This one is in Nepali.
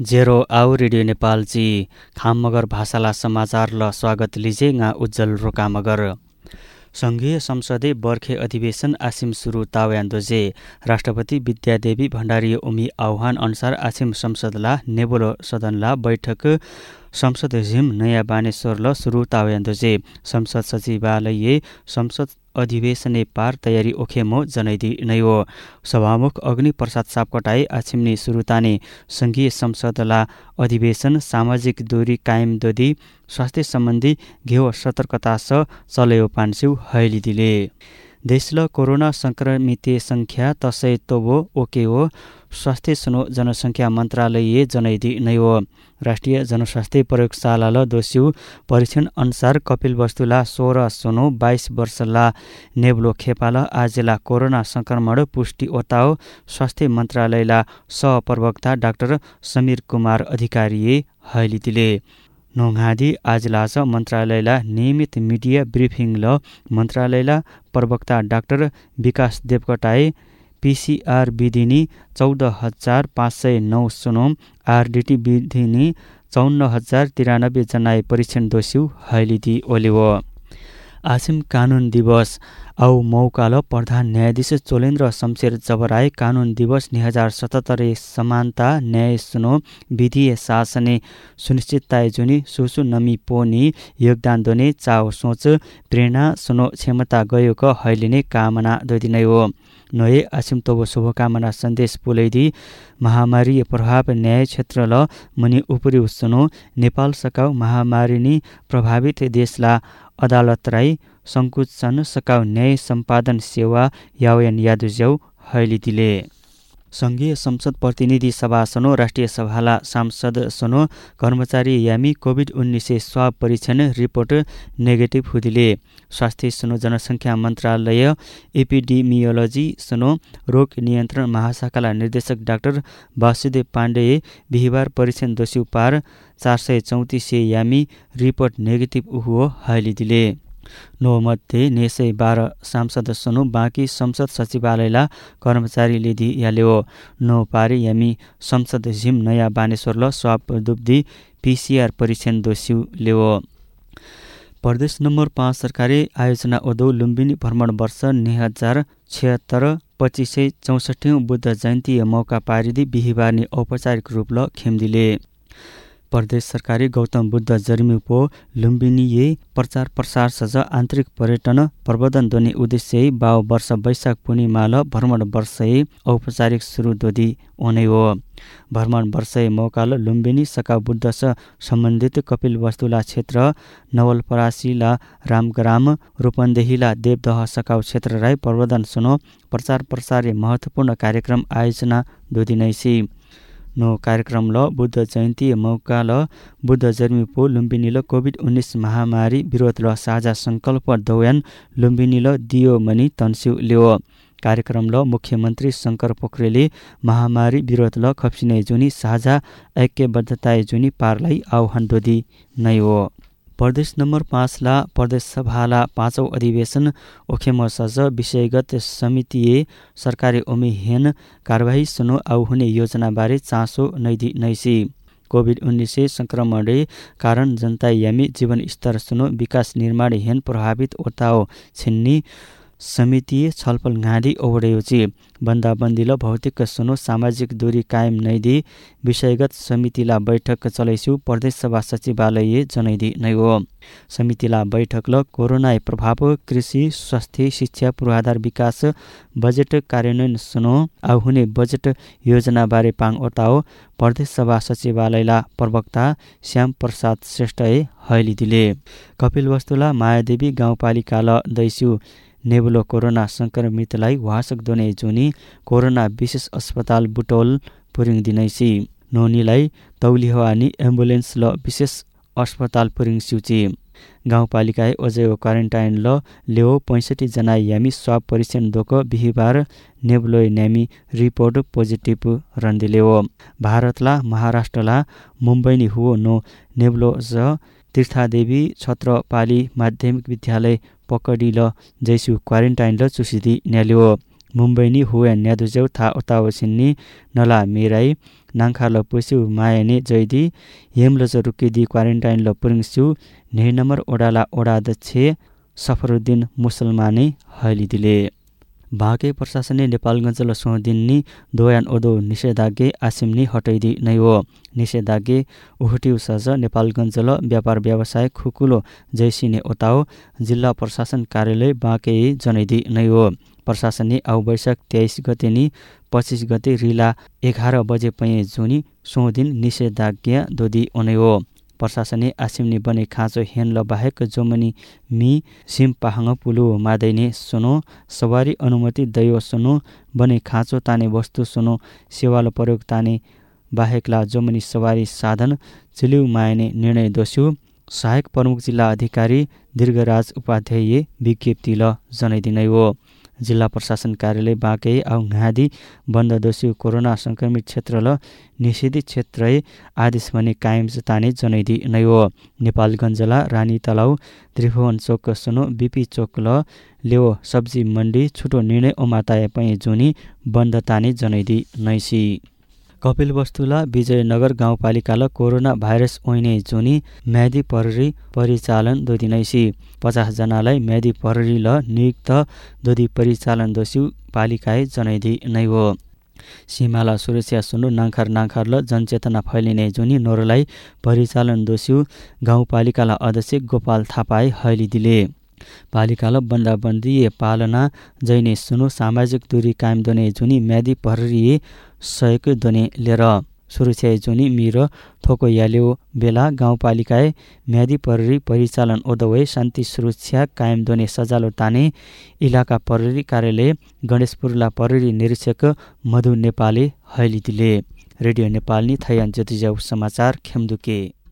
जेरो आउ रेडियो नेपालजी खाम मगर भाषाला समाचार ल स्वागत लिजे nga उज्जवल रोका मगर संघीय संसदीय बर्खे अधिवेशन आसिम सुरु ताव्यान्दोजे राष्ट्रपति विद्यादेवी भण्डारी उमी आह्वान अनुसार आसिम संसदला नेबोलो सदनला बैठक संसद झिम नयाँ बानेश्वर ल सुरु ताव्यान्दोजे संसद सचिवालय संसद अधिवेशने पार तयारी ओखेमो जनैदी नयो सभामुख अग्नि प्रसाद सापकोटाई आछिमनी सुरुताने संघीय संसदला अधिवेशन सामाजिक दूरी कायम दोदी स्वास्थ्य सम्बन्धी घेव सतर्कता स चलयो पान्स्यु हैली दिले देशल कोरोना संक्रमित संख्या तसै तोबो ओकेओ स्वास्थ्य सुनो जनसंख्या मन्त्रालय जनैदी नयो राष्ट्रिय जनस्वास्थ्य प्रयोगशाला ल दोस्यु परीक्षण अनुसार कपिल वस्तुला 16 सुनो 22 वर्षला नेब्लो खेपाला आजेला कोरोना संक्रमण पुष्टि ओताओ स्वास्थ्य मन्त्रालयला सहप्रवक्ता डाक्टर समीर कुमार अधिकारीले हैली दिले नोङादी आजलाज मन्त्रालयला नियमित मिडिया ब्रिफिङ ल मन्त्रालयला प्रवक्ता डाक्टर विकास देवकोटाए पीसीआर विधिनी 14,509 सुनोम आरडीटी विधिनी 54,093 जनाय परीक्षण दोस्यु हैलिदी ओलेवो आसिम कानून दिवस औ मौकाल प्रधान न्यायाधीश चोलेन्द्र शमशेर जबराय कानून दिवस 2077 समानता न्याय सुनो विधीय शासने सुनिश्चितताय जुनी सुसु नमी पोनी योगदान दोने चाव सोच प्रेरणा सुनो क्षमता गयो क हैलिने कामना दोदिनयो नए आसिमतोबो शुभकामना सन्देश पुलैदी महामारी प्रभाव न्याय क्षेत्र ल मुनि उपरि सुनो नेपाल सकाउ महामारीनी प्रभावित देशला अदालत राई संकुचन सकाउ न्याय सम्पादन सेवा यावयन यादुज्याउ हैली दिले संघीय संसद प्रतिनिधि सभा सुनो राष्ट्रिय सभाला सांसद सुनो कर्मचारी यामी कोभिड-19 स्वाब परीक्षण रिपोर्ट नेगेटिभ हुदिले स्वास्थ्य सुनो जनसंख्या मन्त्रालय एपिडेमियोलोजी सुनो रोग नियन्त्रण महाशाखाला निर्देशक डाक्टर वासुदेव पाण्डेय बिहिबार परीक्षण दोस्यु पार 434 यामी रिपोर्ट नेगेटिभ उहुओ हैली दिले नो मध्ये 912 सांसद सुनो बाँकी संसद सचिवालयला कर्मचारीले दि याल्यो नो पारे यामी संसद झिम नयाँ बानेश्वर ल स्वाप दुब्दी पीसीआर परीक्षण दोस्यु लेवो प्रदेश नम्बर 5 सरकारी आयोजना ओदो लुम्बिनी भ्रमण वर्ष 2076 2564 बुद्ध जयन्ती मौका पारिदी बिहिबारनी औपचारिक रूप ल खेमदिले प्रदेश सरकारी गौतम बुद्ध जर्मीपो लुम्बिनीये प्रचार प्रसार सज आन्तरिक पर्यटन प्रवर्धन दोने उद्देश्य 22 वर्ष वैशाख पूर्णिमा ल भ्रमण वर्ष औपचारिक सुरु दोदी ओनेओ भ्रमण वर्ष मौका ल लुम्बिनी सका बुद्ध स सम्बन्धित कपिल वस्तुला क्षेत्र नवलपरासीला रामग्राम रूपन्देहीला देवदह सकाउ क्षेत्र राई प्रवर्धन सुनो प्रचार प्रसार महत्वपूर्ण कार्यक्रम आयोजना दोदिनैसी नो कार्यक्रम ल बुद्ध जयन्ती मौका ल बुद्ध जर्मीपो लुम्बिनी ल कोभिड-19 महामारी विरोध ल साझा संकल्प दौयान लुम्बिनी ल दियो मनी तन्स्यु ल्यो कार्यक्रम ल मुख्यमन्त्री शंकर पोखरेलले महामारी विरोध ल खप्सिने जुनी साझा ऐक्यबद्धता जुनी पारलाई आह्वान दोदी नयो प्रदेश नम्बर 5 ला प्रदेश सभाला 5औं अधिवेशन ओखेम सज विषयगत समितिए सरकारी ओमी हेन कारबाही सुनो आउ हुने योजना बारे चासो नैदी नैसी कोभिड-19 संक्रमणले कारण जनता यामी जीवन स्तर सुनो विकास निर्माण हेन प्रभावित ओताओ छिन्नी समिति छलफल गाडी ओवडेउची बन्दाबन्दी ल भौतिक सुनो सामाजिक दूरी कायम नैदी विषयगत समितिला बैठक चलैसु प्रदेश सभा सचिवालय जनैदी नयो समितिला बैठक ल कोरोना प्रभाव कृषि स्वास्थ्य शिक्षा पूर्वाधार विकास बजेट कार्यान्वयन सुनो आउ हुने बजेट योजना बारे पाङ ओताओ प्रदेश सभा सचिवालयला प्रवक्ता श्याम प्रसाद श्रेष्ठ हैली दिले कपिल वस्तुला मायादेवी गाउँपालिका ल दैस्यु नेबुलो कोरोना संक्रमितलाई वासक दोने जुनी कोरोना विशेष अस्पताल बुटोल पुरिङ दिनैसी नोनीलाई तौलिहवानी एम्बुलेन्स ल विशेष अस्पताल पुरिङ सिउची गाउँपालिका ओजेओ क्वारेन्टाइन ल लेओ 65 जना यामी स्वाब परीक्षण दोक बिहिबार नेबुलो न्यामी रिपोर्ट पोजिटिभ रन्दिलेओ भारतला महाराष्ट्रला मुम्बईनी हुओ नो नेबुलो ज तीर्थादेवी छत्रपाली माध्यमिक विद्यालय पकडी ल जैसु क्वारेन्टाइन ल चुसिदी न्याल्यो मुम्बईनी हुया न्यादुजेउ था ओतावसिन्नी नला मेराई नाङखाल पुस्यु मायाने जैदी हेमलज रुकिदी क्वारेन्टाइन ल पुरिङस्यु 9 नम्बर ओडाला ओडाध्यक्ष सफरुद्दिन मुसलमानी हैलिदिले बाँके प्रशासनले नेपालगञ्ज ल सोहदिन्नी दोयान ओदो निषेधाज्ञे आसिमनी हटाइदी नै हो निषेधाज्ञे उहटिउ सज नेपालगञ्ज ल व्यापार व्यवसाय खुकुलो जैसिने ओताओ जिल्ला प्रशासन कार्यालय बाँके जनैदी नै हो प्रशासनले आउ वैशाख 23 गते नि 25 गते रिला 11 बजे पय जुनी सोदिन निषेधाज्ञा दोदी ओनै हो प्रशासनले आसिमनी बने खाँचो हेन ल बाहेक जोमनी मी सिम पाहाङ पुलु मादैने सुनो सवारी अनुमति दयो सुनो बने खाँचो ताने वस्तु सुनो सेवाल प्रयोग ताने बाहेकला जोमनी सवारी साधन चिलिउ मायने निर्णय दोस्यु सहायक प्रमुख जिल्ला अधिकारी दीर्घराज उपाध्याय विज्ञप्ति ल जनाइदिनै हो जिल्ला प्रशासन कार्यालय बाँके आउ घाँदी बन्द दोस्यु कोरोना संक्रमित क्षेत्र ल निषेधित क्षेत्र आदेश भने कायम ताने जनैदी नै हो नेपालगञ्जला रानी तलाउ त्रिभुवन चोक सुनो बीपी चोक ल लेओ सब्जी मण्डी छुटो निर्णय ओमाताए पय जुनी बन्द ताने जनैदी नैसी कपिलवस्तुला विजयनगर गाउँपालिका ल कोरोना भाइरस ओइने जुनी म्यादी प्रहरी परिचालन दोदिनैसी 50 जनालाई म्यादी प्रहरी ल नियुक्त दोदी परिचालन दोस्यु पालिकाए जनैदी नै हो सीमाला सुरक्षा सुन्नु नाङखार ल जनचेतना फैलिने जुनी नोरलाई परिचालन दोस्यु गाउँपालिकाला अध्यक्ष गोपाल थापाई हैलिदिले पालिकाल बन्दाबन्दी पालना जैने सुनु सामाजिक दूरी कायम दोने जुनी म्यादी प्रहरी सहयोग दोने लिएर सुरक्षा जुनी मिरो थोको याल्यो बेला गाउँपालिकाए म्यादी प्रहरी परिचालन ओदवै शान्ति सुरक्षा कायम दोने सजालो ताने इलाका प्रहरी कार्यालय गणेशपुरला प्रहरी निरीक्षक मधु नेपाली हैलिदिले रेडियो नेपालनी थैयान ज्योतिजाउ समाचार खेमदुके